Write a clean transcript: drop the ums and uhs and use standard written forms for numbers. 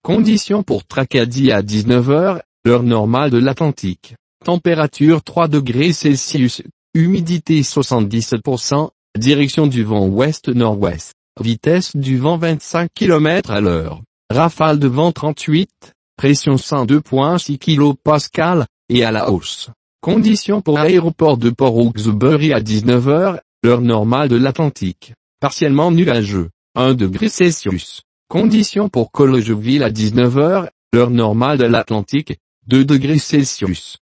Conditions pour Tracadie à 19 heures, l'heure normale de l'Atlantique. Température 3 degrés Celsius, humidité 70%, direction du vent ouest-nord-ouest, vitesse du vent 25 km à l'heure, rafale de vent 38, pression 102,6 kPa, et à la hausse. Conditions pour aéroport de Port Hawksbury à 19 heures, l'heure normale de l'Atlantique. Partiellement nuageux, 1 degré Celsius. Conditions pour Collegeville à 19 heures, l'heure normale de l'Atlantique, 2 degrés Celsius.